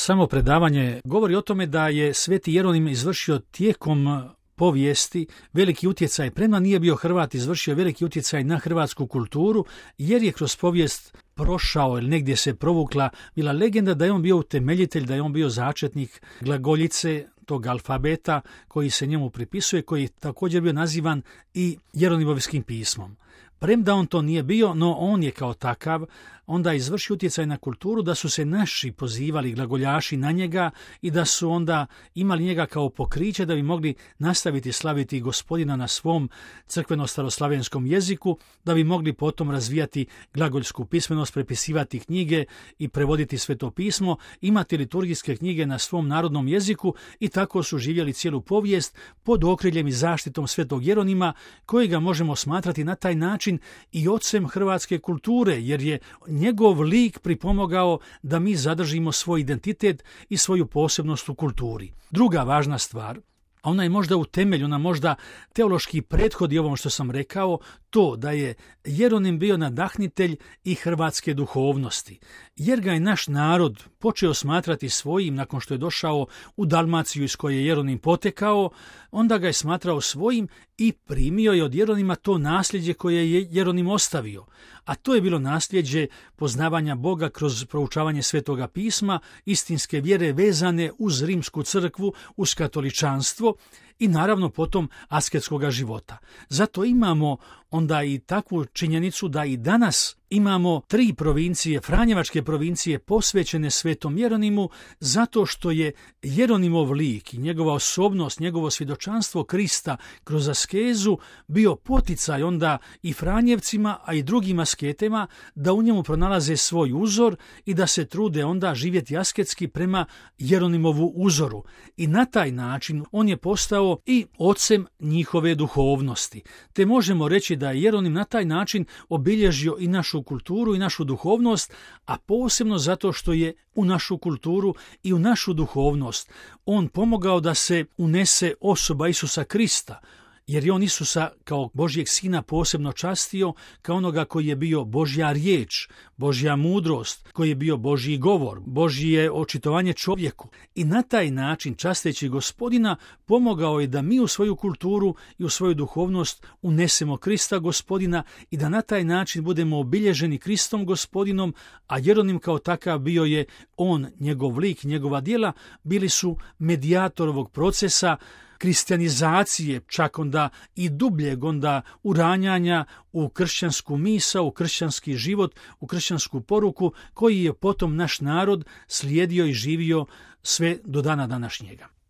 samo predavanje govori o tome da je Sveti Jeronim izvršio tijekom povijesti veliki utjecaj, premda nije bio Hrvat, izvršio veliki utjecaj na hrvatsku kulturu, jer je kroz povijest prošao ili negdje se provukla bila legenda da je on bio utemeljitelj, da je on bio začetnik glagoljice, tog alfabeta koji se njemu pripisuje, koji je također bio nazivan i Jeronimovskim pismom. Premda on to nije bio, no on je kao takav onda izvršio utjecaj na kulturu, da su se naši pozivali glagoljaši na njega i da su onda imali njega kao pokriće da bi mogli nastaviti slaviti Gospodina na svom crkveno-staroslavenskom jeziku, da bi mogli potom razvijati glagoljsku pismenost, prepisivati knjige i prevoditi Sveto pismo, imati liturgijske knjige na svom narodnom jeziku i tako su živjeli cijelu povijest pod okriljem i zaštitom Svetog Jeronima, kojega možemo smatrati na taj način i ocem hrvatske kulture, jer je njegov lik pripomogao da mi zadržimo svoj identitet i svoju posebnost u kulturi. Druga važna stvar, a ona je možda u temelju, ona možda teološki prethodi ovom što sam rekao, to da je Jeronim bio nadahnitelj i hrvatske duhovnosti, jer ga je naš narod počeo smatrati svojim nakon što je došao u Dalmaciju iz koje je Jeronim potekao, onda ga je smatrao svojim i primio je od Jeronima to nasljeđe koje je Jeronim ostavio, a to je bilo nasljeđe poznavanja Boga kroz proučavanje Svetoga pisma, istinske vjere vezane uz rimsku crkvu, uz katoličanstvo i naravno potom asketskoga života. Zato imamo onda i takvu činjenicu da i danas imamo 3 provincije, Franjevačke provincije, posvećene Svetom Jeronimu, zato što je Jeronimov lik i njegova osobnost, njegovo svjedočanstvo Krista kroz askezu bio poticaj onda i Franjevcima, a i drugim asketima da u njemu pronalaze svoj uzor i da se trude onda živjeti asketski prema Jeronimovu uzoru. I na taj način on je postao i ocem njihove duhovnosti. Te možemo reći da je Jeronim na taj način obilježio i našu kulturu i našu duhovnost, a posebno zato što je u našu kulturu i u našu duhovnost on pomogao da se unese osoba Isusa Krista, jer je on Isusa kao Božjeg sina posebno častio kao onoga koji je bio Božja riječ, Božja mudrost, koji je bio Božji govor, Božje očitovanje čovjeku. I na taj način, časteći Gospodina, pomogao je da mi u svoju kulturu i u svoju duhovnost unesemo Krista Gospodina i da na taj način budemo obilježeni Kristom Gospodinom, a Jeronim kao takav bio je on, njegov lik, njegova djela, bili su medijator ovog procesa kristijanizacije, čak onda i dubljeg onda uranjanja u kršćansku misao, u kršćanski život, u kršćansku poruku, koji je potom naš narod slijedio i živio sve do dana današnjega.